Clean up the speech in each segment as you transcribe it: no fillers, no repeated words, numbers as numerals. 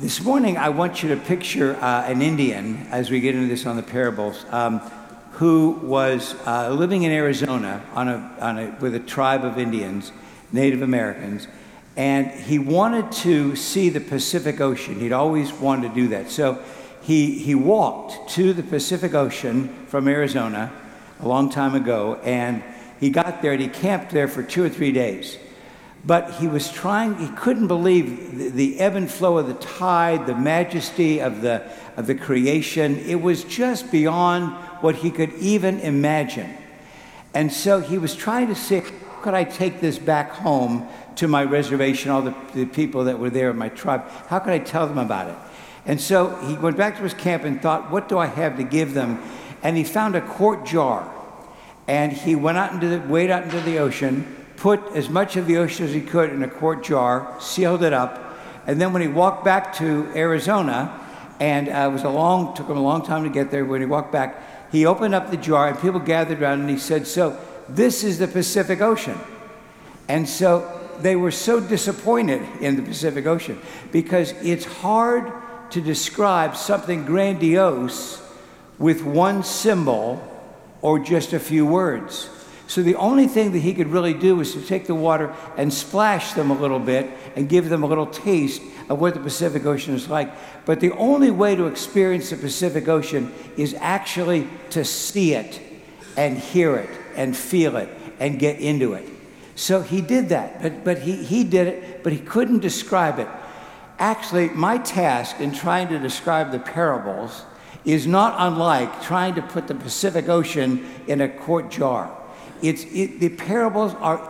This morning, I want you to picture an Indian, as we get into this on the parables, who was living in Arizona with a tribe of Indians, Native Americans, and he wanted to see the Pacific Ocean. He'd always wanted to do that. So he walked to the Pacific Ocean from Arizona a long time ago, and he got there and he camped there for 2 or 3 days. But he couldn't believe the ebb and flow of the tide, the majesty of the creation. It was just beyond what he could even imagine. And so he was trying to say, how could I take this back home to my reservation, all the people that were there in my tribe? How could I tell them about it? And so he went back to his camp and thought, what do I have to give them? And he found a quart jar. And he went wade out into the ocean, put as much of the ocean as he could in a quart jar, sealed it up, and then when he walked back to Arizona, and took him a long time to get there, when he walked back, he opened up the jar and people gathered around and he said, so this is the Pacific Ocean. And so they were so disappointed in the Pacific Ocean because it's hard to describe something grandiose with one symbol or just a few words. So the only thing that he could really do was to take the water and splash them a little bit and give them a little taste of what the Pacific Ocean is like. But the only way to experience the Pacific Ocean is actually to see it and hear it and feel it and get into it. So he did that, but he did it, but he couldn't describe it. Actually, my task in trying to describe the parables is not unlike trying to put the Pacific Ocean in a quart jar. The parables are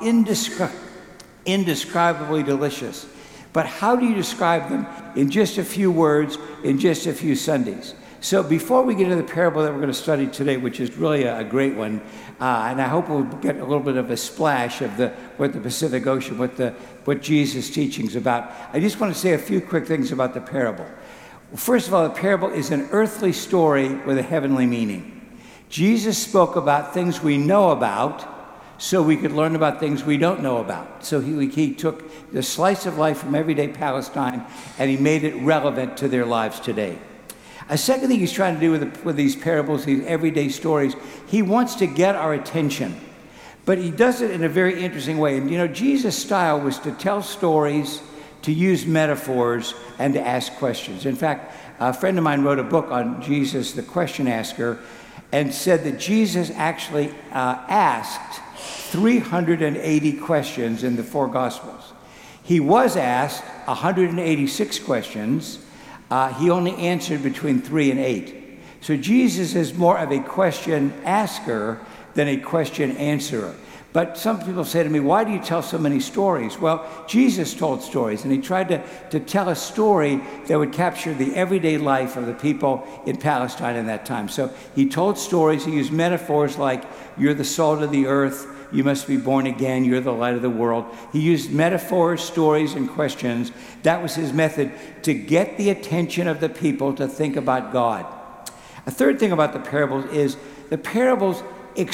indescribably delicious. But how do you describe them in just a few words, in just a few Sundays? So before we get into the parable that we're going to study today, which is really a great one, and I hope we'll get a little bit of a splash of what the Pacific Ocean, what Jesus' teaching's about, I just want to say a few quick things about the parable. First of all, the parable is an earthly story with a heavenly meaning. Jesus spoke about things we know about so we could learn about things we don't know about. So he took the slice of life from everyday Palestine and he made it relevant to their lives today. A second thing he's trying to do with these parables, these everyday stories, he wants to get our attention. But he does it in a very interesting way. And you know, Jesus' style was to tell stories, to use metaphors, and to ask questions. In fact, a friend of mine wrote a book on Jesus, the question asker, and said that Jesus actually asked 380 questions in the 4 Gospels. He was asked 186 questions. He only answered between 3 and 8. So Jesus is more of a question asker than a question answerer. But some people say to me, why do you tell so many stories? Well, Jesus told stories, and he tried to tell a story that would capture the everyday life of the people in Palestine in that time. So he told stories, he used metaphors like, you're the salt of the earth, you must be born again, you're the light of the world. He used metaphors, stories, and questions. That was his method to get the attention of the people to think about God. A third thing about the parables is the parables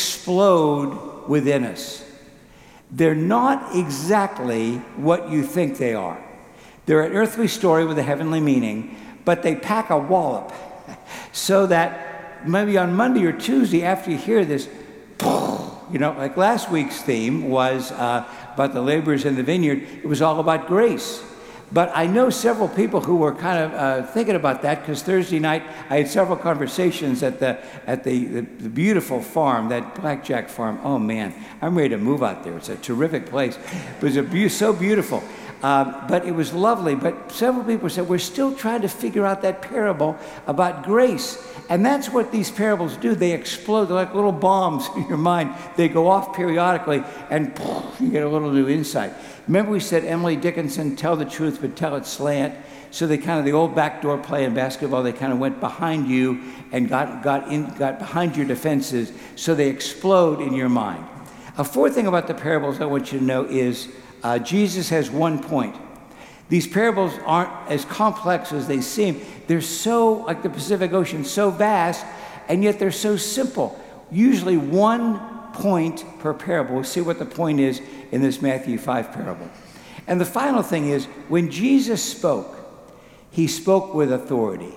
explode within us. They're not exactly what you think they are. They're an earthly story with a heavenly meaning, but they pack a wallop so that maybe on Monday or Tuesday after you hear this, you know, like last week's theme was about the laborers in the vineyard. It was all about grace. But I know several people who were kind of thinking about that because Thursday night I had several conversations at the beautiful farm, that Blackjack farm. Oh man, I'm ready to move out there. It's a terrific place. It was so beautiful. But it was lovely. But several people said, we're still trying to figure out that parable about grace. And that's what these parables do. They explode. They're like little bombs in your mind. They go off periodically, and you get a little new insight. Remember we said Emily Dickinson, tell the truth, but tell it slant. So they kind of, the old backdoor play in basketball, they kind of went behind you and got behind your defenses, so they explode in your mind. A fourth thing about the parables I want you to know is Jesus has one point. These parables aren't as complex as they seem. They're so, like the Pacific Ocean, so vast, and yet they're so simple. Usually one point per parable. We'll see what the point is in this Matthew 5 parable. And the final thing is, when Jesus spoke, He spoke with authority.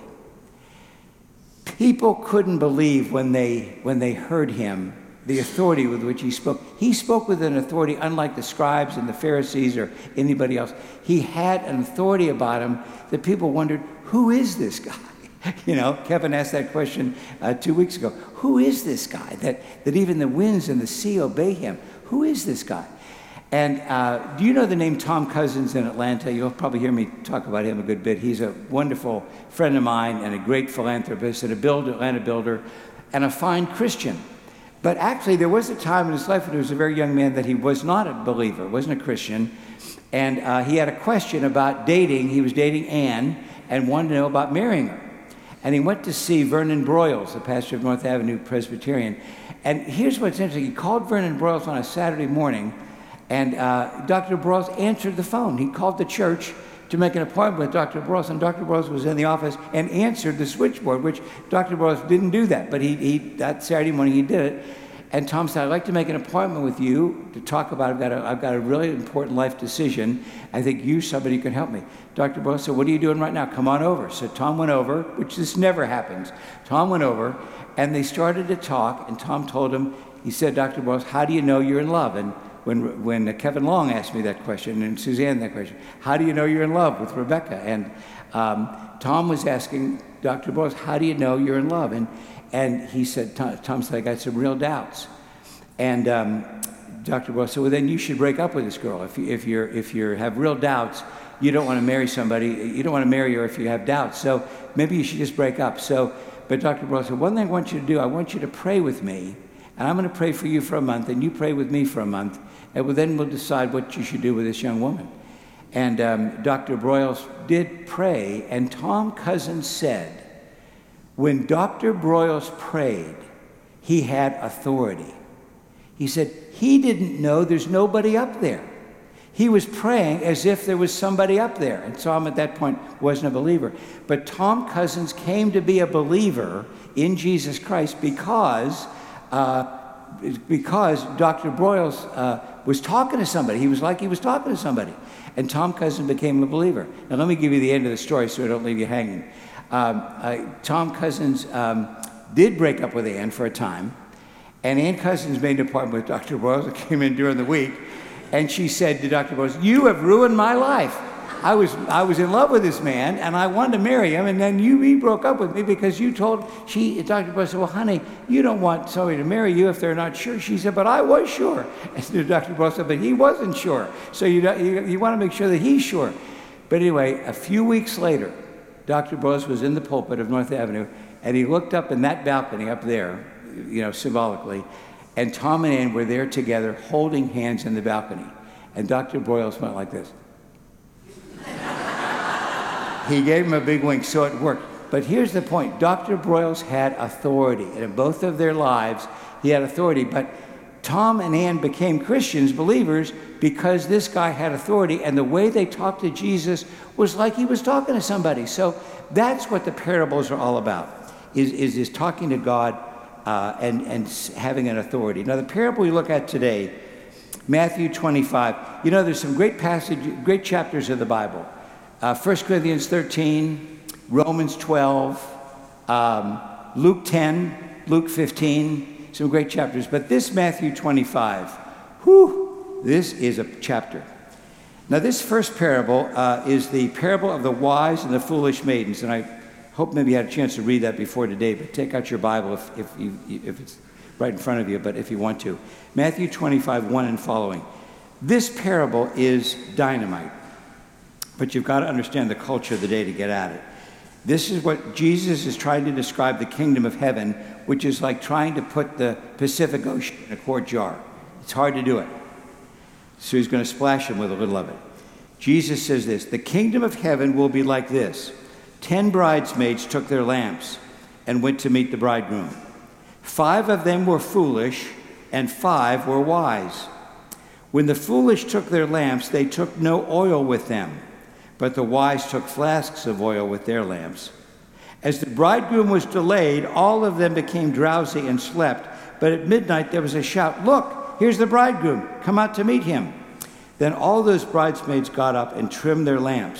People couldn't believe when they heard him, the authority with which he spoke. He spoke with an authority unlike the scribes and the Pharisees or anybody else. He had an authority about him that people wondered, who is this guy? You know, Kevin asked that question 2 weeks ago. Who is this guy that even the winds and the sea obey him? Who is this guy? And do you know the name Tom Cousins in Atlanta? You'll probably hear me talk about him a good bit. He's a wonderful friend of mine and a great philanthropist and Atlanta builder and a fine Christian. But actually, there was a time in his life when he was a very young man that he was not a believer, wasn't a Christian. And he had a question about dating. He was dating Ann and wanted to know about marrying her. And he went to see Vernon Broyles, the pastor of North Avenue Presbyterian. And here's what's interesting. He called Vernon Broyles on a Saturday morning, and Dr. Broyles answered the phone. He called the church to make an appointment with Dr. Broyles, and Dr. Broyles was in the office and answered the switchboard, which Dr. Broyles didn't do that, but he that Saturday morning he did it. And Tom said, I'd like to make an appointment with you to talk about, I've got a really important life decision. I think you, somebody can help me. Dr. Broyles said, what are you doing right now? Come on over. So Tom went over, which this never happens. Tom went over, and they started to talk, and Tom told him, he said, Dr. Broyles, how do you know you're in love? And when Kevin Long asked me that question, and Suzanne that question, how do you know you're in love with Rebecca? And Tom was asking Dr. Broyles, how do you know you're in love? And he said, Tom said, I got some real doubts. And Dr. Broyles said, well, then you should break up with this girl. If you have real doubts, you don't want to marry somebody. You don't want to marry her if you have doubts. So maybe you should just break up. But Dr. Broyles said, one thing I want you to do, I want you to pray with me. And I'm going to pray for you for a month, and you pray with me for a month. And then we'll decide what you should do with this young woman. And Dr. Broyles did pray, and Tom Cousins said, when Dr. Broyles prayed, he had authority. He said he didn't know there's nobody up there. He was praying as if there was somebody up there. And Tom at that point wasn't a believer. But Tom Cousins came to be a believer in Jesus Christ because Dr. Broyles was talking to somebody. He was talking to somebody. And Tom Cousins became a believer. Now let me give you the end of the story so I don't leave you hanging. Tom Cousins did break up with Ann for a time, and Ann Cousins made an appointment with Dr. Broyles that came in during the week, and she said to Dr. Broyles, you have ruined my life. I was in love with this man, and I wanted to marry him, and then he broke up with me because you told, Dr. Broyles said, well, honey, you don't want somebody to marry you if they're not sure. She said, but I was sure. And Dr. Broyles said, but he wasn't sure. So you want to make sure that he's sure. But anyway, a few weeks later, Dr. Broyles was in the pulpit of North Avenue, and he looked up in that balcony up there, symbolically, and Tom and Ann were there together holding hands in the balcony. And Dr. Broyles went like this. He gave him a big wink, so it worked. But here's the point. Dr. Broyles had authority, and in both of their lives, he had authority. But Tom and Ann became Christians, believers, because this guy had authority, and the way they talked to Jesus was like he was talking to somebody. So that's what the parables are all about, is talking to God and having an authority. Now, the parable we look at today, Matthew 25, there's some great chapters of the Bible. 1 Corinthians 13, Romans 12, Luke 10, Luke 15, some great chapters. But this Matthew 25, this is a chapter. Now, this first parable is the parable of the wise and the foolish maidens. And I hope maybe you had a chance to read that before today, but take out your Bible if it's right in front of you, but if you want to. Matthew 25, 1 and following. This parable is dynamite, but you've got to understand the culture of the day to get at it. This is what Jesus is trying to describe the kingdom of heaven, which is like trying to put the Pacific Ocean in a quart jar. It's hard to do it. So he's going to splash him with a little of it. Jesus says this, the kingdom of heaven will be like this. 10 bridesmaids took their lamps and went to meet the bridegroom. 5 of them were foolish, and 5 were wise. When the foolish took their lamps, they took no oil with them, but the wise took flasks of oil with their lamps. As the bridegroom was delayed, all of them became drowsy and slept. But at midnight there was a shout, look, here's the bridegroom, come out to meet him. Then all those bridesmaids got up and trimmed their lamps.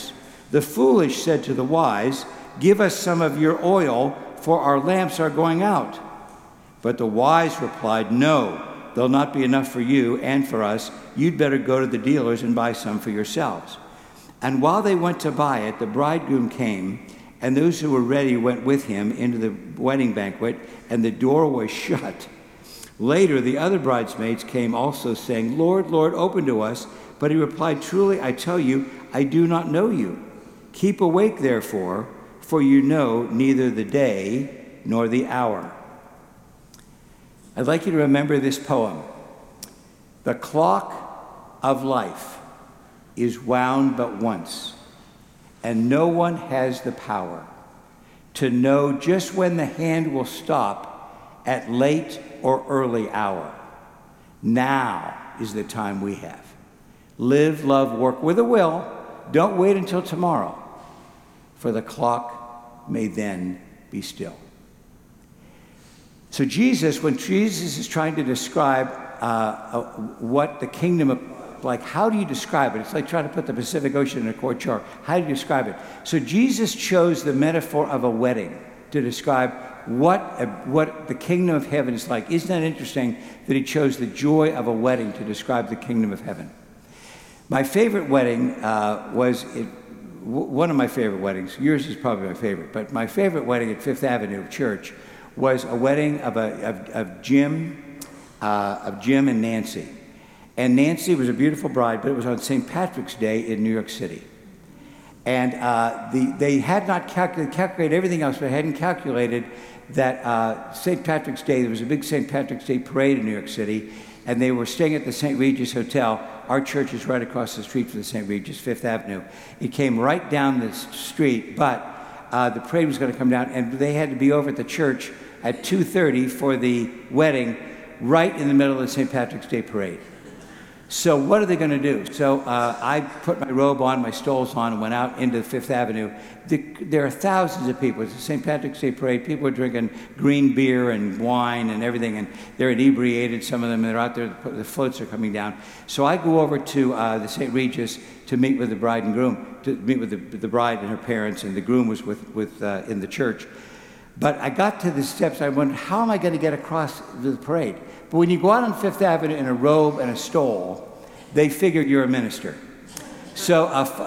The foolish said to the wise, 'Give us some of your oil, for our lamps are going out.' But the wise replied, 'No, there'll not be enough for you and for us. You'd better go to the dealers and buy some for yourselves.' And while they went to buy it, the bridegroom came, and those who were ready went with him into the wedding banquet, and the door was shut. Later, the other bridesmaids came also, saying, 'Lord, Lord, open to us.' But he replied, 'Truly, I tell you, I do not know you. Keep awake, therefore, for you know neither the day nor the hour.'" I'd like you to remember this poem. The clock of life is wound but once, and no one has the power to know just when the hand will stop at late or early hour. Now is the time we have. Live, love, work with a will. Don't wait until tomorrow, for the clock may then be still. So Jesus, when Jesus is trying to describe what the kingdom of, like, how do you describe it? It's like trying to put the Pacific Ocean in a courtyard. How do you describe it? So Jesus chose the metaphor of a wedding to describe what the kingdom of heaven is like. Isn't that interesting that he chose the joy of a wedding to describe the kingdom of heaven? My favorite wedding one of my favorite weddings. Yours is probably my favorite, but my favorite wedding at Fifth Avenue Church was a wedding of Jim and Nancy. And Nancy was a beautiful bride, but it was on St. Patrick's Day in New York City. And they had not calculated everything else, but hadn't calculated that St. Patrick's Day, there was a big St. Patrick's Day parade in New York City, and they were staying at the St. Regis Hotel. Our church is right across the street from the St. Regis, Fifth Avenue. It came right down the street, but the parade was going to come down, and they had to be over at the church at 2:30 for the wedding, right in the middle of the St. Patrick's Day parade. So what are they going to do? So I put my robe on, my stoles on, and went out into Fifth Avenue. There are thousands of people. It's the St. Patrick's Day parade. People are drinking green beer and wine and everything, and they're inebriated, some of them. They're out there, the floats are coming down. So I go over to the St. Regis to meet with the bride and groom, to meet with the bride and her parents, and the groom was in the church. But I got to the steps, I wondered, how am I going to get across the parade? But when you go out on Fifth Avenue in a robe and a stole, they figure you're a minister. So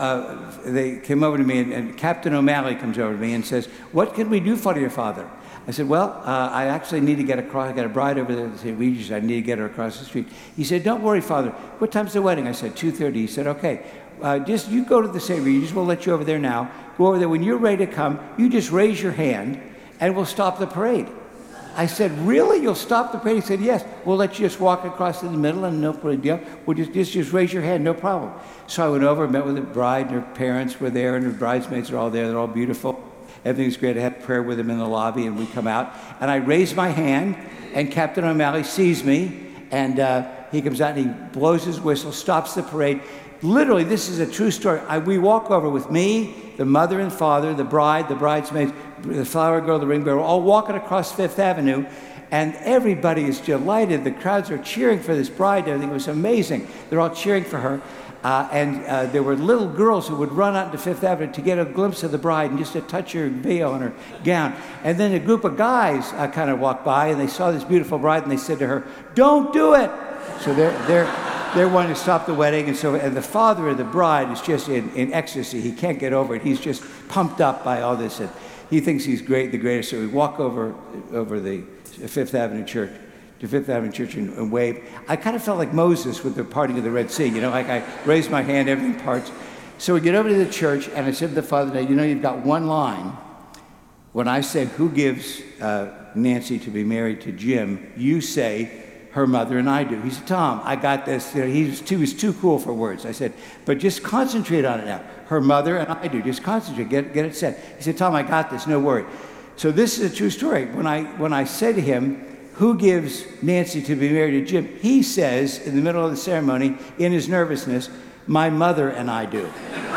they came over to me, and Captain O'Malley comes over to me and says, "What can we do for your father?" I said, "Well, I actually need to get across. I got a bride over there at St. Regis. I need to get her across the street." He said, "Don't worry, Father. What time's the wedding?" I said, 2:30. He said, "Okay, just you go to the St. Regis. We'll let you over there now. Go over there. When you're ready to come, you just raise your hand, and we'll stop the parade." I said, "Really? You'll stop the parade?" He said, "Yes. We'll let you just walk across in the middle, and no big deal. We'll just raise your hand, no problem." So I went over, met with the bride, and her parents were there, and her bridesmaids are all there. They're all beautiful. Everything's great. I had prayer with them in the lobby, and we come out. And I raise my hand, and Captain O'Malley sees me, and he comes out, and he blows his whistle, stops the parade. Literally, this is a true story. We walk over with me, the mother and father, the bride, the bridesmaids, the flower girl, the ring bearer, all walking across Fifth Avenue, and everybody is delighted. The crowds are cheering for this bride. Everything was amazing. They're all cheering for her. And there were little girls who would run out into Fifth Avenue to get a glimpse of the bride and just to touch her veil and her gown. And then a group of guys kind of walked by, and they saw this beautiful bride, and they said to her, "Don't do it!" So they're wanting to stop the wedding, and the father of the bride is just in ecstasy. He can't get over it. He's just pumped up by all this, and he thinks he's great, the greatest. So we walk over the Fifth Avenue Church, and wave. I kind of felt like Moses with the parting of the Red Sea, like I raised my hand, everything parts. So we get over to the church, and I said to the father, "You've got one line. When I say who gives Nancy to be married to Jim, you say her mother and I do." He said, "Tom, I got this." He was too cool for words. I said, "But just concentrate on it now. Her mother and I do. Just concentrate. Get it said." He said, "Tom, I got this. No worry." So this is a true story. When I said to him, "Who gives Nancy to be married to Jim?" he says, in the middle of the ceremony, in his nervousness, "My mother and I do."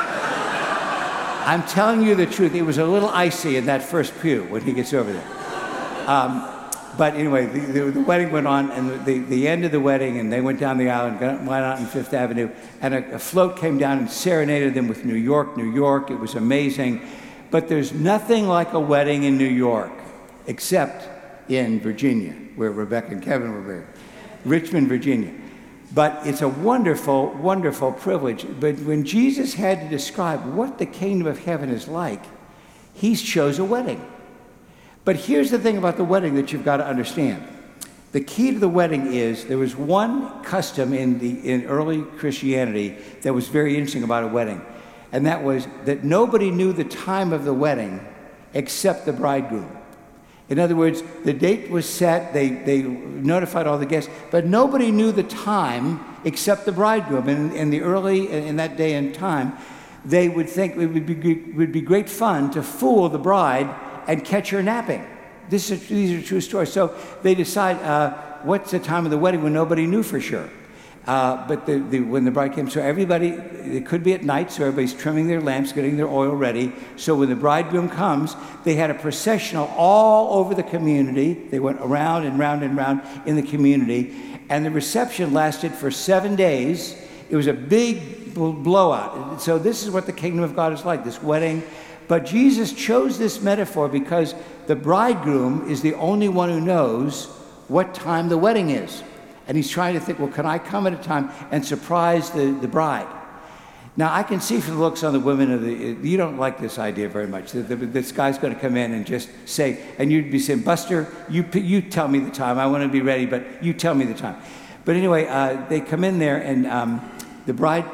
I'm telling you the truth. It was a little icy in that first pew when he gets over there. But anyway, the wedding went on, and the end of the wedding, and they went down the aisle and went out on Fifth Avenue, and a float came down and serenaded them with New York, New York. It was amazing. But there's nothing like a wedding in New York, except in Virginia, where Rebecca and Kevin were married, Richmond, Virginia. But it's a wonderful, wonderful privilege. But when Jesus had to describe what the kingdom of heaven is like, he chose a wedding. But here's the thing about the wedding that you've got to understand. The key to the wedding is there was one custom in early Christianity that was very interesting about a wedding. And that was that nobody knew the time of the wedding except the bridegroom. In other words, the date was set, they notified all the guests, but nobody knew the time except the bridegroom. And in that day and time, they would think it would be great fun to fool the bride and catch her napping. These are true stories. So they decide what's the time of the wedding when nobody knew for sure. But when the bride came, so everybody, it could be at night, so everybody's trimming their lamps, getting their oil ready. So when the bridegroom comes, they had a processional all over the community. They went around and round and round in the community. And the reception lasted for 7 days. It was a big blowout. So this is what the kingdom of God is like, this wedding. But Jesus chose this metaphor because the bridegroom is the only one who knows what time the wedding is. And he's trying to think, well, can I come at a time and surprise the bride? Now, I can see from the looks on the women you don't like this idea very much. This guy's going to come in and just say, and you'd be saying, Buster, you tell me the time. I want to be ready, but you tell me the time. But anyway, they come in there, and the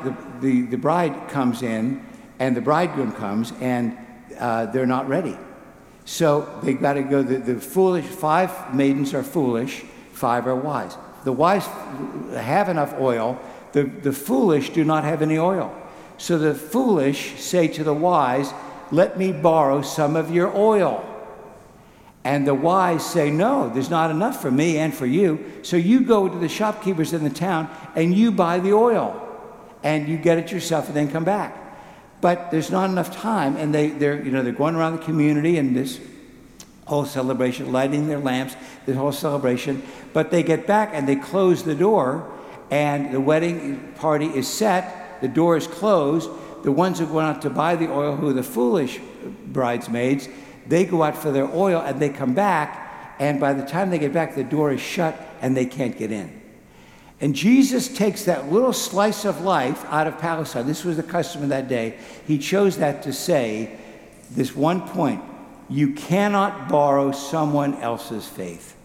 bride comes in, and the bridegroom comes, and they're not ready. So they got to go, the foolish, 5 maidens are foolish, 5 are wise. The wise have enough oil. The foolish do not have any oil. So the foolish say to the wise, let me borrow some of your oil. And the wise say, no, there's not enough for me and for you. So you go to the shopkeepers in the town and you buy the oil. And you get it yourself and then come back. But there's not enough time. And they're going around the community and this whole celebration, lighting their lamps, the whole celebration. But they get back and they close the door, and the wedding party is set, the door is closed. The ones who went out to buy the oil, who are the foolish bridesmaids, they go out for their oil and they come back, and by the time they get back, the door is shut and they can't get in. And Jesus takes that little slice of life out of Palestine. This was the custom of that day. He chose that to say this one point: you cannot borrow someone else's faith.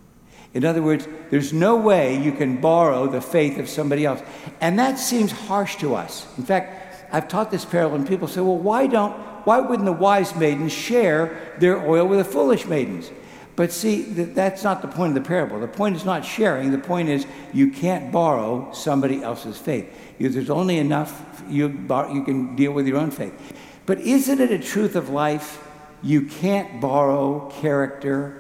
In other words, there's no way you can borrow the faith of somebody else. And that seems harsh to us. In fact, I've taught this parable and people say, well, why wouldn't the wise maidens share their oil with the foolish maidens? But see, that's not the point of the parable. The point is not sharing. The point is you can't borrow somebody else's faith. There's only enough you can deal with your own faith. But isn't it a truth of life? You can't borrow character.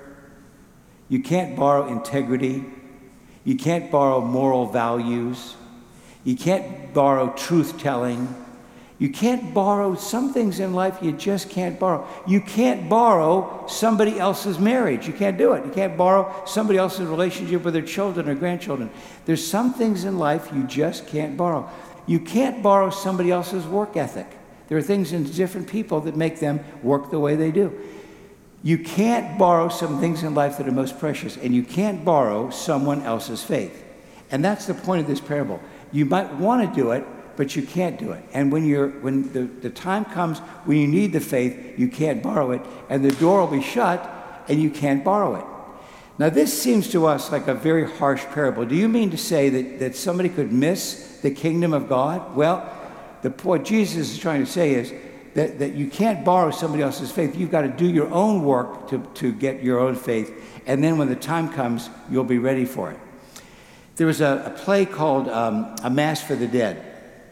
You can't borrow integrity. You can't borrow moral values. You can't borrow truth-telling. You can't borrow some things in life you just can't borrow. You can't borrow somebody else's marriage. You can't do it. You can't borrow somebody else's relationship with their children or grandchildren. There's some things in life you just can't borrow. You can't borrow somebody else's work ethic. There are things in different people that make them work the way they do. You can't borrow some things in life that are most precious, and you can't borrow someone else's faith. And that's the point of this parable. You might want to do it, but you can't do it. And when the time comes when you need the faith, you can't borrow it, and the door will be shut, and you can't borrow it. Now, this seems to us like a very harsh parable. Do you mean to say that somebody could miss the kingdom of God? Well, what Jesus is trying to say is that you can't borrow somebody else's faith. You've got to do your own work to get your own faith, and then when the time comes, you'll be ready for it. There was a play called A Mass for the Dead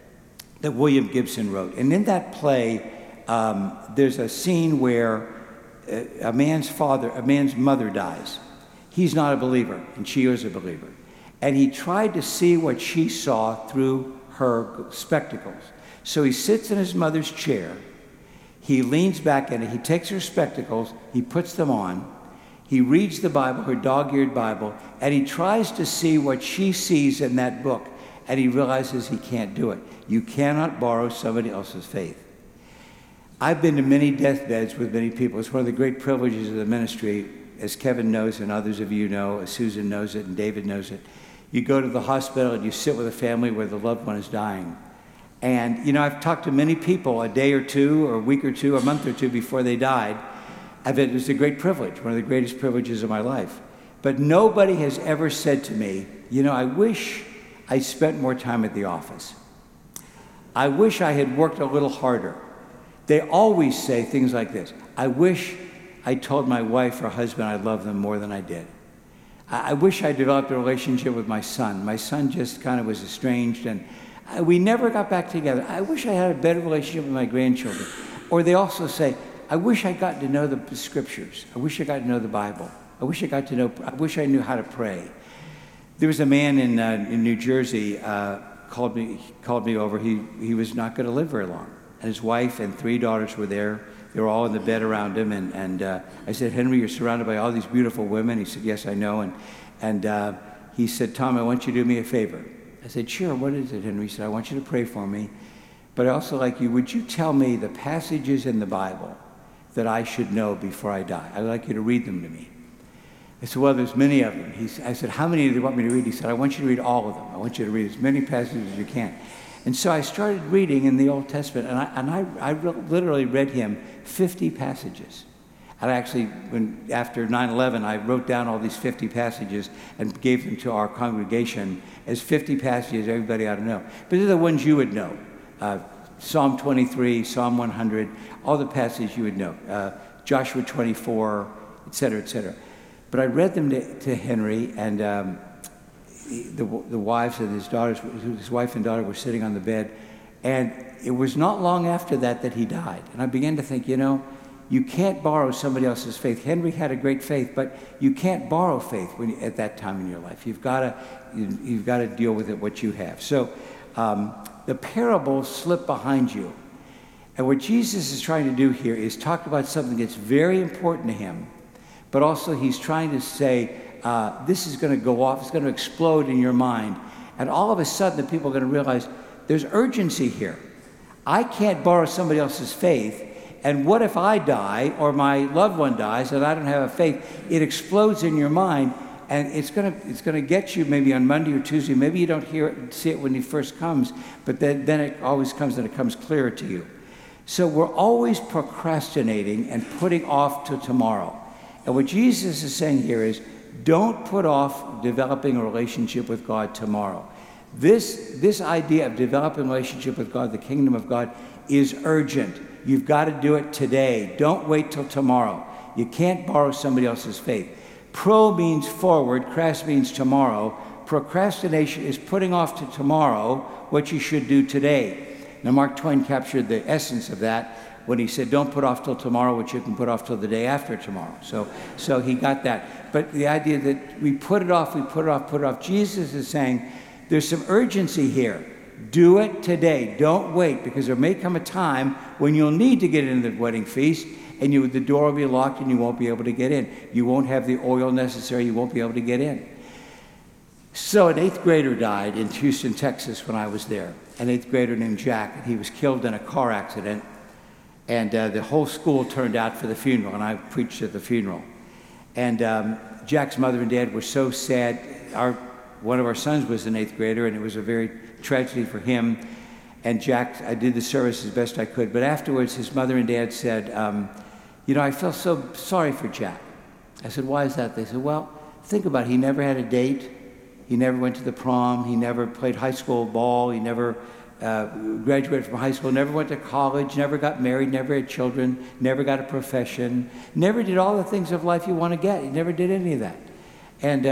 that William Gibson wrote. And in that play, there's a scene where a man's mother dies. He's not a believer, and she is a believer. And he tried to see what she saw through her spectacles. So he sits in his mother's chair. He leans back in it. He takes her spectacles. He puts them on. He reads the Bible, her dog-eared Bible, and he tries to see what she sees in that book, and he realizes he can't do it. You cannot borrow somebody else's faith. I've been to many deathbeds with many people. It's one of the great privileges of the ministry, as Kevin knows and others of you know, as Susan knows it and David knows it. You go to the hospital and you sit with a family where the loved one is dying. And, you know, I've talked to many people a day or two, or a week or two, or a month or two before they died. It was a great privilege, one of the greatest privileges of my life. But nobody has ever said to me, you know, I wish I spent more time at the office. I wish I had worked a little harder. They always say things like this. I wish I told my wife or husband I love them more than I did. I wish I developed a relationship with my son. My son just kind of was estranged, and we never got back together. I wish I had a better relationship with my grandchildren. Or they also say, I wish I got to know the scriptures. I wish I got to know the Bible. I wish I knew how to pray. There was a man in New Jersey called me over. He was not going to live very long. And his wife and 3 daughters were there. They were all in the bed around him. And I said, Henry, you're surrounded by all these beautiful women. He said, yes, I know. And he said, Tom, I want you to do me a favor. I said, sure, what is it, Henry? He said, I want you to pray for me. But I also like you, would you tell me the passages in the Bible that I should know before I die? I'd like you to read them to me. I said, well, there's many of them. I said, how many do you want me to read? He said, I want you to read all of them. I want you to read as many passages as you can. And so I started reading in the Old Testament, and I literally read him 50 passages. And actually, after 9/11, I wrote down all these 50 passages and gave them to our congregation as 50 passages everybody ought to know. But they're the ones you would know. Psalm 23, Psalm 100, all the passages you would know. Joshua 24, et cetera, et cetera. But I read them to Henry, and the wives of his daughters, his wife and daughter were sitting on the bed. And it was not long after that he died. And I began to think, you know, you can't borrow somebody else's faith. Henry had a great faith, but you can't borrow faith at that time in your life. You've got to deal with it what you have. So the parables slip behind you. And what Jesus is trying to do here is talk about something that's very important to him, but also he's trying to say, this is going to go off, it's going to explode in your mind. And all of a sudden, the people are going to realize there's urgency here. I can't borrow somebody else's faith. And what if I die or my loved one dies and I don't have a faith? It explodes in your mind, and it's going to get you maybe on Monday or Tuesday. Maybe you don't see it when he first comes, but then it always comes and it comes clearer to you. So we're always procrastinating and putting off till tomorrow. And what Jesus is saying here is, don't put off developing a relationship with God tomorrow. This idea of developing a relationship with God, the kingdom of God, is urgent. You've got to do it today. Don't wait till tomorrow. You can't borrow somebody else's faith. Pro means forward, crast means tomorrow. Procrastination is putting off to tomorrow what you should do today. Now, Mark Twain captured the essence of that when he said, don't put off till tomorrow what you can put off till the day after tomorrow. So he got that. But the idea that we put it off, put it off. Jesus is saying, there's some urgency here. Do it today. Don't wait, because there may come a time when you'll need to get into the wedding feast, and the door will be locked and you won't be able to get in. You won't have the oil necessary. You won't be able to get in. So an 8th grader died in Houston, Texas when I was there. An 8th grader named Jack, and he was killed in a car accident. And the whole school turned out for the funeral, and I preached at the funeral. And Jack's mother and dad were so sad. One of our sons was an 8th grader, and it was a very tragedy for him. And Jack, I did the service as best I could. But afterwards, his mother and dad said, I felt so sorry for Jack. I said, why is that? They said, well, think about it. He never had a date. He never went to the prom. He never played high school ball. He never graduated from high school, never went to college, never got married, never had children, never got a profession, never did all the things of life you want to get. He never did any of that. And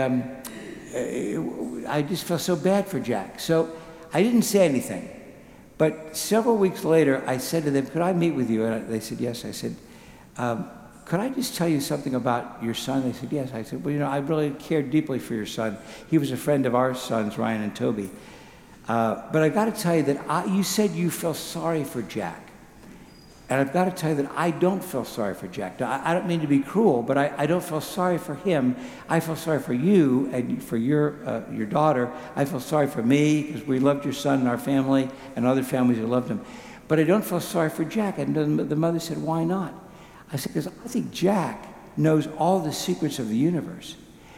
I just felt so bad for Jack. So I didn't say anything. But several weeks later, I said to them, could I meet with you? And they said, yes. I said, could I just tell you something about your son? They said, yes. I said, well, I really cared deeply for your son. He was a friend of our sons, Ryan and Toby. But I got to tell you that you said you felt sorry for Jack. And I've got to tell you that I don't feel sorry for Jack. Now, I don't mean to be cruel, but I don't feel sorry for him. I feel sorry for you and for your daughter. I feel sorry for me because we loved your son and our family and other families who loved him. But I don't feel sorry for Jack. And the mother said, why not? I said, because I think Jack knows all the secrets of the universe.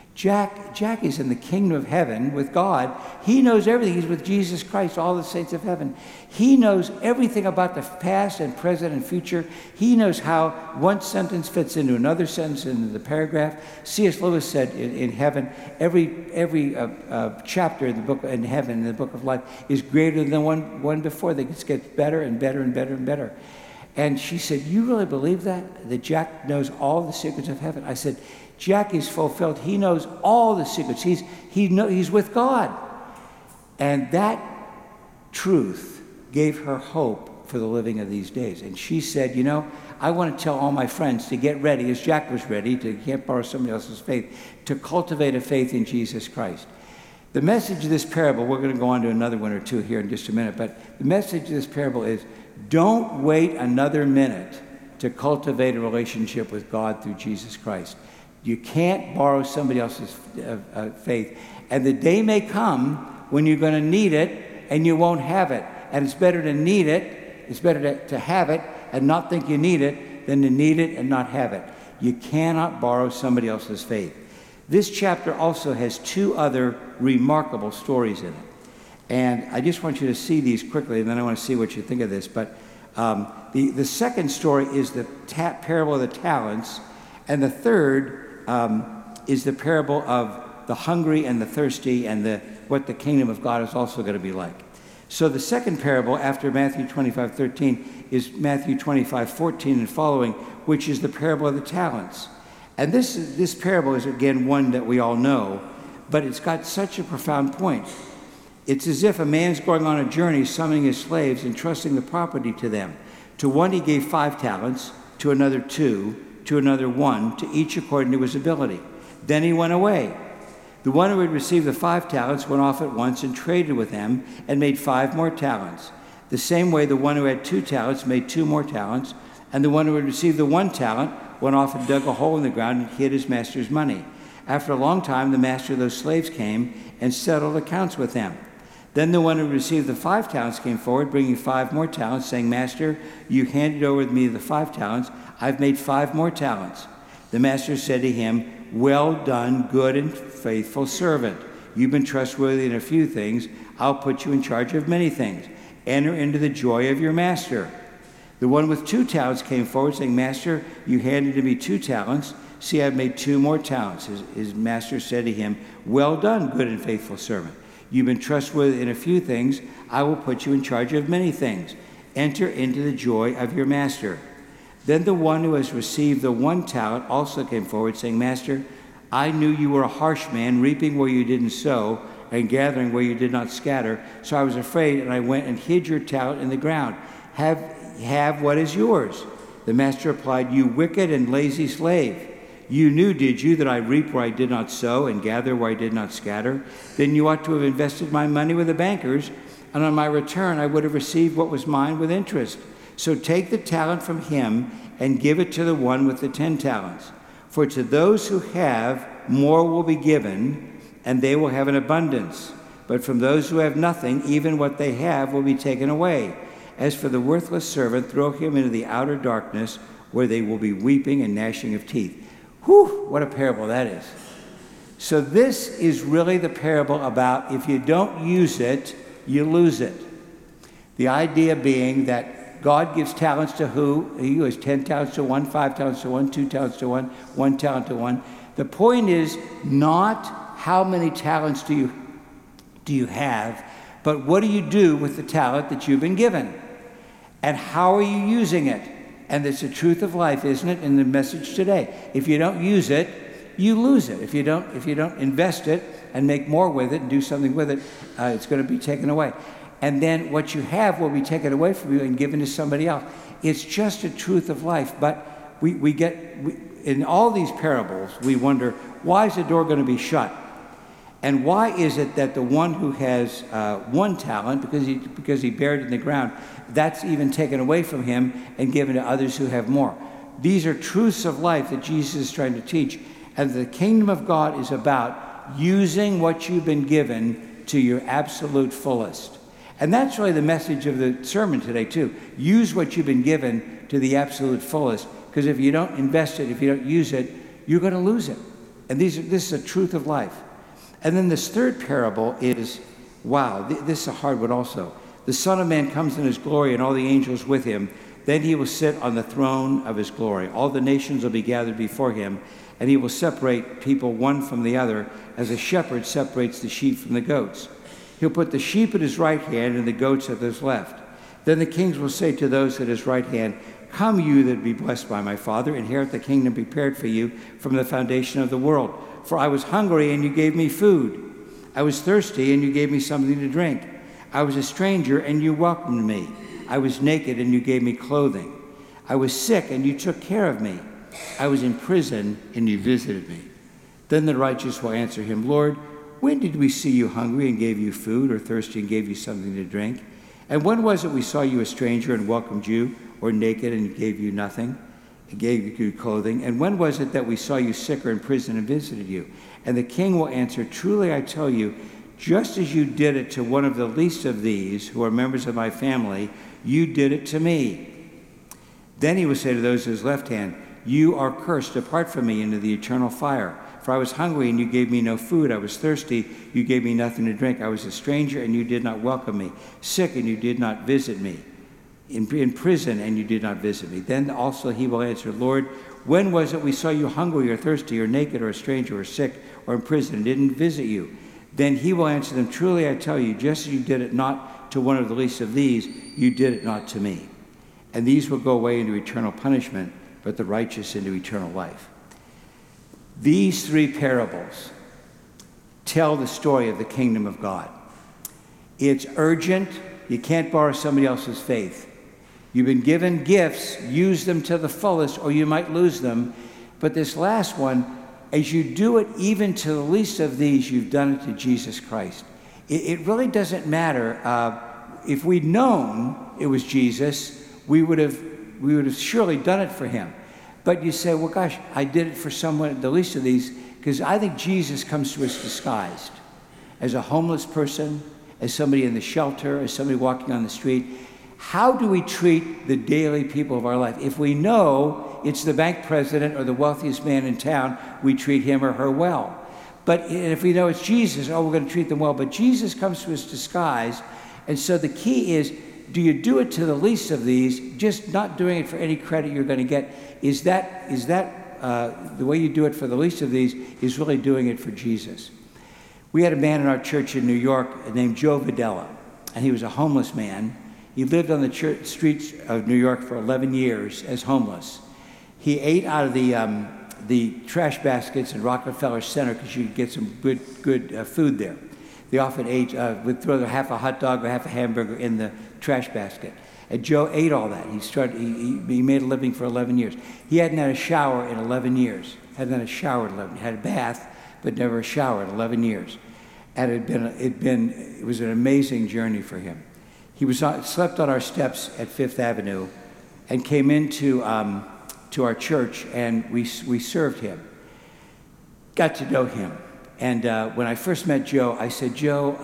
Jack is in the kingdom of heaven with God. He knows everything. He's with Jesus Christ, all the saints of heaven. He knows everything about the past and present and future. He knows how one sentence fits into another sentence, into the paragraph. C.S. Lewis said in heaven, every chapter in the book in heaven, in the book of life, is greater than one before. They just get better and better and better and better. And she said, you really believe that? That Jack knows all the secrets of heaven? I said, Jack is fulfilled. He knows all the secrets. He's with God. And that truth gave her hope for the living of these days. And she said, you know, I want to tell all my friends to get ready, as Jack was ready, to can't borrow somebody else's faith, to cultivate a faith in Jesus Christ. The message of this parable, we're going to go on to another one or two here in just a minute, but the message of this parable is, don't wait another minute to cultivate a relationship with God through Jesus Christ. You can't borrow somebody else's faith. And the day may come when you're going to need it and you won't have it. And it's better to need it, it's better to have it and not think you need it than to need it and not have it. You cannot borrow somebody else's faith. This chapter also has two other remarkable stories in it. And I just want you to see these quickly, and then I want to see what you think of this. But the second story is the parable of the talents, and the third is the parable of the hungry and the thirsty and what the kingdom of God is also going to be like. So the second parable after Matthew 25:13 is Matthew 25:14 and following, which is the parable of the talents. And this parable is, again, one that we all know, but it's got such a profound point. It's as if a man's going on a journey, summoning his slaves, entrusting the property to them. To one he gave 5 talents, to another 2, to another 1, to each according to his ability. Then he went away. The one who had received the 5 talents went off at once and traded with them and made 5 more talents. The same way the one who had 2 talents made 2 more talents, and the one who had received the 1 talent went off and dug a hole in the ground and hid his master's money. After a long time, the master of those slaves came and settled accounts with them. Then the one who received the 5 talents came forward, bringing 5 more talents, saying, Master, you handed over to me the 5 talents. I've made 5 more talents. The master said to him, Well done, good and faithful servant. You've been trustworthy in a few things. I'll put you in charge of many things. Enter into the joy of your master. The one with 2 talents came forward, saying, Master, you handed to me 2 talents. See, I've made 2 more talents. His master said to him, Well done, good and faithful servant. You've been trustworthy in a few things. I will put you in charge of many things. Enter into the joy of your master. Then the one who has received the 1 talent also came forward, saying, Master, I knew you were a harsh man, reaping where you didn't sow and gathering where you did not scatter. So I was afraid, and I went and hid your talent in the ground. Have what is yours. The master replied, You wicked and lazy slave. You knew, did you, that I reap where I did not sow and gather where I did not scatter? Then you ought to have invested my money with the bankers, and on my return I would have received what was mine with interest. So take the talent from him and give it to the one with the 10 talents. For to those who have, more will be given, and they will have an abundance. But from those who have nothing, even what they have will be taken away. As for the worthless servant, throw him into the outer darkness, where they will be weeping and gnashing of teeth. Whew, what a parable that is. So this is really the parable about if you don't use it, you lose it. The idea being that God gives talents to who? He gives 10 talents to one, 5 talents to one, 2 talents to one, 1 talent to one. The point is not how many talents do you have, but what do you do with the talent that you've been given? And how are you using it? And it's the truth of life, isn't it, in the message today? If you don't use it, you lose it. If you don't invest it and make more with it and do something with it, it's going to be taken away. And then what you have will be taken away from you and given to somebody else. It's just a truth of life. But in all these parables, we wonder, why is the door going to be shut? And why is it that the one who has 1 talent, because he buried it in the ground, that's even taken away from him and given to others who have more? These are truths of life that Jesus is trying to teach. And the kingdom of God is about using what you've been given to your absolute fullest. And that's really the message of the sermon today, too. Use what you've been given to the absolute fullest. Because if you don't invest it, if you don't use it, you're going to lose it. And this is a truth of life. And then this third parable is, wow, this is a hard one also. The Son of Man comes in his glory and all the angels with him. Then he will sit on the throne of his glory. All the nations will be gathered before him, and he will separate people one from the other, as a shepherd separates the sheep from the goats. He'll put the sheep at his right hand and the goats at his left. Then the kings will say to those at his right hand, "Come, you that be blessed by my Father, inherit the kingdom prepared for you from the foundation of the world. For I was hungry, and you gave me food. I was thirsty, and you gave me something to drink. I was a stranger, and you welcomed me. I was naked, and you gave me clothing. I was sick, and you took care of me. I was in prison, and you visited me." Then the righteous will answer him, "Lord, when did we see you hungry and gave you food, or thirsty and gave you something to drink? And when was it we saw you a stranger and welcomed you, or naked and gave you nothing, and gave you clothing? And when was it that we saw you sick or in prison and visited you?" And the king will answer, "Truly I tell you, just as you did it to one of the least of these, who are members of my family, you did it to me." Then he will say to those at his left hand, "You are cursed, depart from me into the eternal fire. For I was hungry, and you gave me no food. I was thirsty, you gave me nothing to drink. I was a stranger, and you did not welcome me. Sick, and you did not visit me. In prison, and you did not visit me." Then also he will answer, "Lord, when was it we saw you hungry or thirsty or naked or a stranger or sick or in prison and didn't visit you?" Then he will answer them, "Truly I tell you, just as you did it not to one of the least of these, you did it not to me." And these will go away into eternal punishment, but the righteous into eternal life. These 3 parables tell the story of the kingdom of God. It's urgent. You can't borrow somebody else's faith. You've been given gifts, use them to the fullest, or you might lose them. But this last one, as you do it even to the least of these, you've done it to Jesus Christ. It really doesn't matter. If we'd known it was Jesus, we would have surely done it for him. But you say, well, gosh, I did it for someone, the least of these, because I think Jesus comes to us disguised as a homeless person, as somebody in the shelter, as somebody walking on the street. How do we treat the daily people of our life? If we know it's the bank president or the wealthiest man in town, we treat him or her well. But if we know it's Jesus, we're going to treat them well. But Jesus comes to us disguised. And so the key is, do you do it to the least of these, just not doing it for any credit you're going to get? Is that the way you do it for the least of these is really doing it for Jesus? We had a man in our church in New York named Joe Videla, and he was a homeless man. He lived on the streets of New York for 11 years as homeless. He ate out of the trash baskets in Rockefeller Center because you could get some good food there. They often would throw half a hot dog or half a hamburger in the trash basket. And Joe ate all that. He made a living for 11 years. He hadn't had a shower in 11 years. Hadn't had a shower in 11 years. Had a bath, but never a shower in 11 years. And it was an amazing journey for him. He slept on our steps at Fifth Avenue and came into to our church, and we served him. Got to know him. And when I first met Joe, I said, "Joe,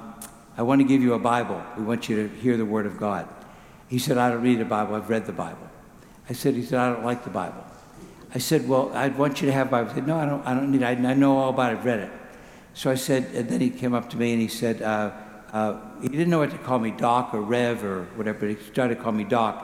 I want to give you a Bible. We want you to hear the Word of God." He said, "I don't read the Bible. I've read the Bible." He said, "I don't like the Bible." I said, "Well, I want you to have a Bible." He said, "No, I don't need it. I know all about it. I've read it." So I said, and then he came up to me and he said, he didn't know what to call me, Doc or Rev or whatever, but he started to call me Doc.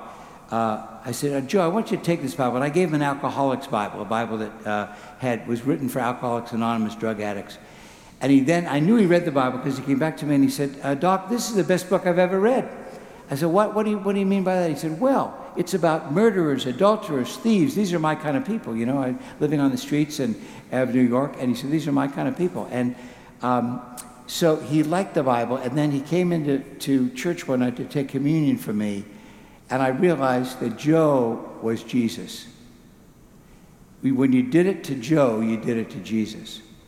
I said, "Joe, I want you to take this Bible." And I gave him an Alcoholics Bible, a Bible that was written for Alcoholics Anonymous, drug addicts. And I knew he read the Bible because he came back to me and he said, "Doc, this is the best book I've ever read." I said, what do you mean by that?" He said, "Well, it's about murderers, adulterers, thieves. These are my kind of people, living on the streets of New York." And he said, "These are my kind of people." And so he liked the Bible, and then he came into church one night to take communion from me, and I realized that Joe was Jesus. When you did it to Joe, you did it to Jesus.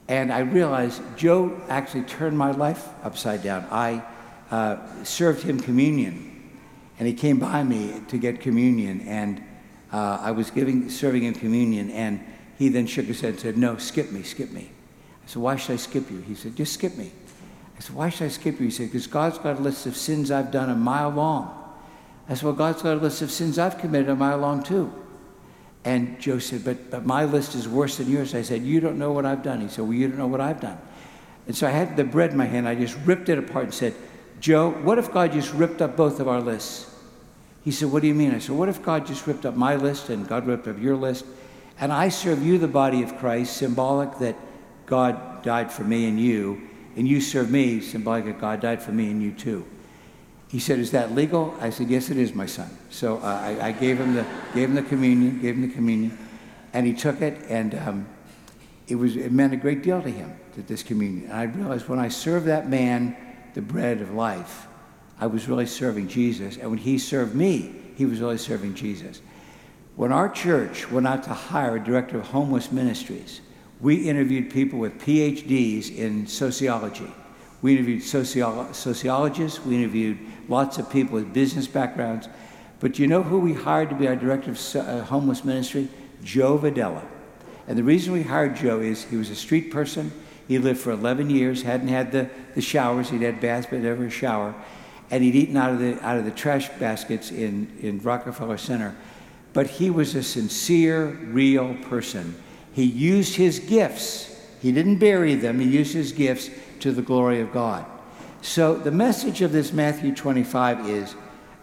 And I realized Joe actually turned my life upside down. I served him communion, and he came by me to get communion, and I was serving him communion, and he then shook his head and said, "No, skip me, skip me." I said, "Why should I skip you?" He said, "Just skip me." I said, "Why should I skip you?" He said, "Because God's got a list of sins I've done a mile long." I said, "Well, God's got a list of sins I've committed a mile long too." And Joe said, but my list is worse than yours. I said, "You don't know what I've done." He said, "Well, you don't know what I've done." And so I had the bread in my hand. I just ripped it apart and said, "Joe, what if God just ripped up both of our lists?" He said, "What do you mean?" I said, "What if God just ripped up my list and God ripped up your list? And I serve you, the body of Christ, symbolic that God died for me and you serve me, symbolic that God died for me and you too." He said, "Is that legal?" I said, "Yes, it is, my son." So I gave him the communion, and he took it, and it meant a great deal to him, this communion. And I realized when I served that man the bread of life, I was really serving Jesus, and when he served me, he was really serving Jesus. When our church went out to hire a director of homeless ministries, we interviewed people with PhDs in sociology. We interviewed sociologists, we interviewed lots of people with business backgrounds. But you know who we hired to be our director of homeless ministry? Joe Videla. And the reason we hired Joe is he was a street person. He lived for 11 years, hadn't had the showers. He'd had baths, but never a shower. And he'd eaten out of the trash baskets in Rockefeller Center. But he was a sincere, real person. He used his gifts. He didn't bury them. He used his gifts to the glory of God. So the message of this Matthew 25 is,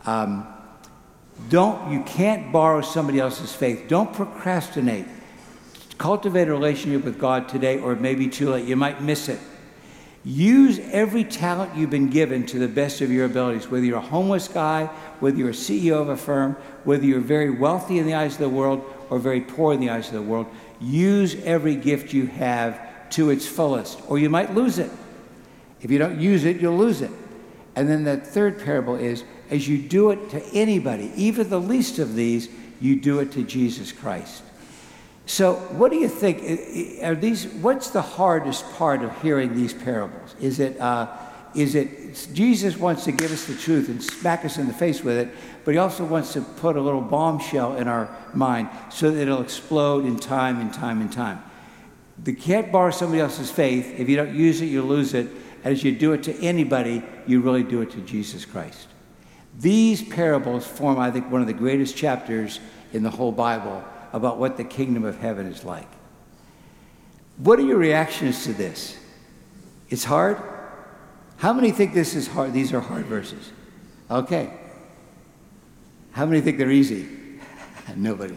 you can't borrow somebody else's faith. Don't procrastinate. Cultivate a relationship with God today, or it may be too late. You might miss it. Use every talent you've been given to the best of your abilities, whether you're a homeless guy, whether you're a CEO of a firm, whether you're very wealthy in the eyes of the world or very poor in the eyes of the world. Use every gift you have to its fullest, or you might lose it. If you don't use it, you'll lose it. And then the third parable is, as you do it to anybody, even the least of these, you do it to Jesus Christ. So what do you think? What's the hardest part of hearing these parables? Is it Jesus wants to give us the truth and smack us in the face with it, but he also wants to put a little bombshell in our mind so that it'll explode in time and time and time. You can't borrow somebody else's faith. If you don't use it, you lose it. As you do it to anybody, you really do it to Jesus Christ. These parables form, I think, one of the greatest chapters in the whole Bible about what the kingdom of heaven is like. What are your reactions to this? It's hard? How many think this is hard? These are hard verses. Okay. How many think they're easy? Nobody.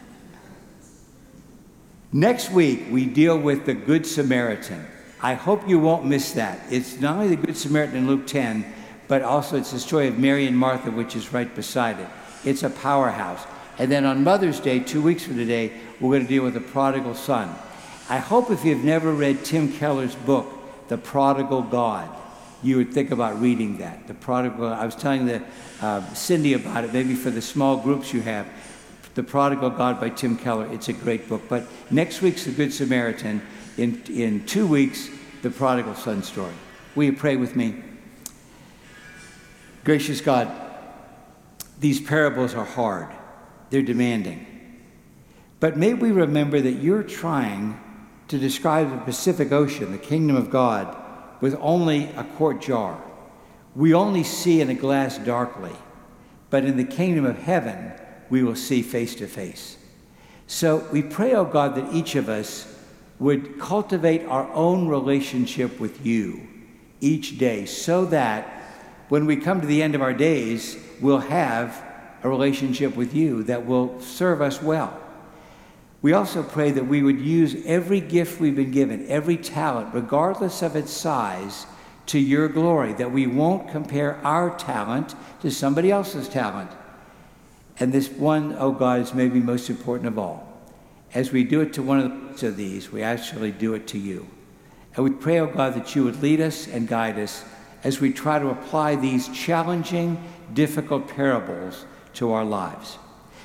Next week, we deal with the Good Samaritan. I hope you won't miss that. It's not only the Good Samaritan in Luke 10, but also it's the story of Mary and Martha, which is right beside it. It's a powerhouse. And then on Mother's Day, 2 weeks from today, we're going to deal with the prodigal son. I hope if you've never read Tim Keller's book, The Prodigal God, you would think about reading that. The Prodigal, I was telling Cindy about it, maybe for the small groups you have. The Prodigal God by Tim Keller. It's a great book. But next week's The Good Samaritan. In 2 weeks, the prodigal son story. Will you pray with me? Gracious God, these parables are hard. They're demanding. But may we remember that you're trying to describe the Pacific Ocean, the kingdom of God, with only a quart jar. We only see in a glass darkly, but in the kingdom of heaven, we will see face to face. So we pray, oh God, that each of us would cultivate our own relationship with you each day so that when we come to the end of our days, we'll have a relationship with you that will serve us well. We also pray that we would use every gift we've been given, every talent, regardless of its size, to your glory, that we won't compare our talent to somebody else's talent. And this one, oh God, is maybe most important of all. As we do it to one of these, we actually do it to you. And we pray, oh God, that you would lead us and guide us as we try to apply these challenging, difficult parables to our lives.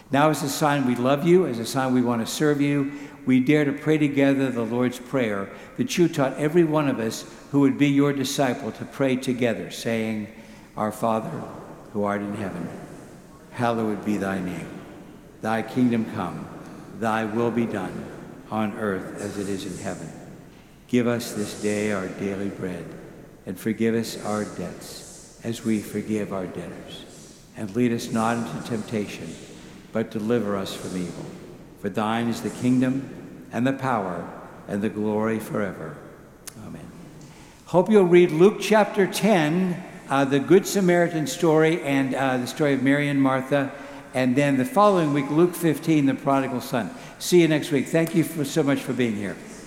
Now, as a sign we love you, as a sign we want to serve you, we dare to pray together the Lord's Prayer that you taught every one of us who would be your disciple to pray together, saying, Our Father, who art in heaven, hallowed be thy name. Thy kingdom come, thy will be done, on earth as it is in heaven. Give us this day our daily bread, and forgive us our debts, as we forgive our debtors. And lead us not into temptation, but deliver us from evil. For thine is the kingdom, and the power, and the glory forever. Amen. Hope you'll read Luke chapter 10, the Good Samaritan story, and the story of Mary and Martha. And then the following week, Luke 15, the prodigal son. See you next week. Thank you so much for being here.